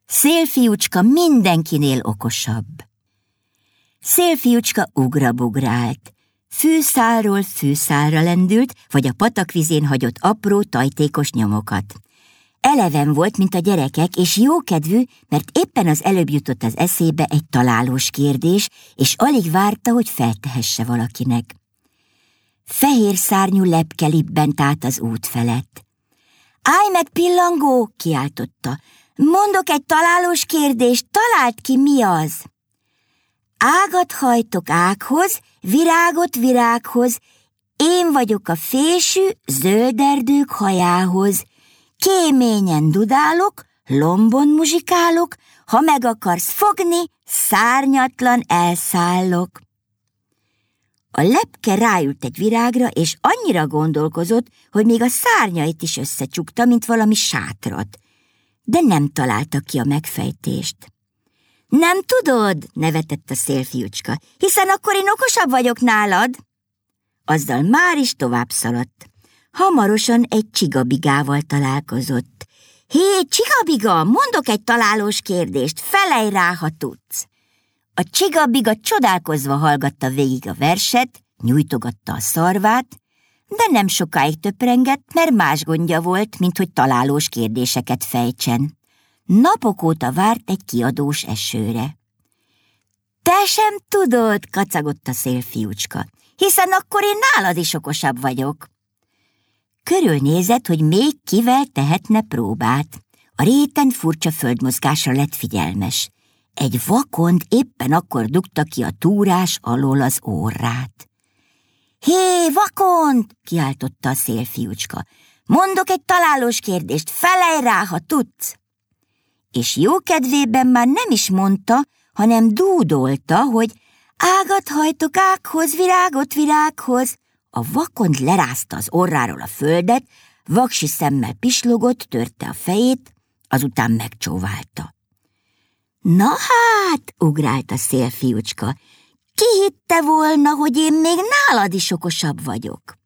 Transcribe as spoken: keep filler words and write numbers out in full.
Szélfiúcska mindenkinél okosabb. Szélfiúcska ugrabugrált, fűszálról fűszálra lendült, vagy a patakvizén hagyott apró, tajtékos nyomokat. Eleven volt, mint a gyerekek, és jókedvű, mert éppen az előbb jutott az eszébe egy találós kérdés, és alig várta, hogy feltehesse valakinek. Fehér szárnyú lepke libbent át az út felett. Állj meg, pillangó, kiáltotta. Mondok egy találós kérdést, találd ki, mi az? Ágat hajtok ághoz, virágot virághoz, én vagyok a fésű, zöld erdők hajához. Kéményen dudálok, lombon muzsikálok, ha meg akarsz fogni, szárnyatlan elszállok. A lepke ráült egy virágra, és annyira gondolkozott, hogy még a szárnyait is összecsukta, mint valami sátrat. De nem találta ki a megfejtést. Nem tudod, nevetett a szélfiúcska, hiszen akkor én okosabb vagyok nálad. Azzal már is tovább szaladt. Hamarosan egy csigabigával találkozott. Hé, csigabiga, mondok egy találós kérdést, felejj rá, ha tudsz. A csigabiga csodálkozva hallgatta végig a verset, nyújtogatta a szarvát, de nem sokáig töprengett, mert más gondja volt, mint hogy találós kérdéseket fejtsen. Napok óta várt egy kiadós esőre. Te sem tudod, kacagott a szélfiúcska, hiszen akkor én nálad is okosabb vagyok. Körülnézett, hogy még kivel tehetne próbát. A réten furcsa földmozgásra lett figyelmes. Egy vakond éppen akkor dugta ki a túrás alól az orrát. Hé, vakond! Kiáltotta a szélfiúcska. Mondok egy találós kérdést, felejj rá, ha tudsz! És jókedvében már nem is mondta, hanem dúdolta, hogy ágat hajtok ághoz, virágot virághoz. A vakond lerázta az orráról a földet, vaksi szemmel pislogott, törte a fejét, azután megcsóválta. Na hát, ugrált a szélfiúcska, ki hitte volna, hogy én még nálad is okosabb vagyok?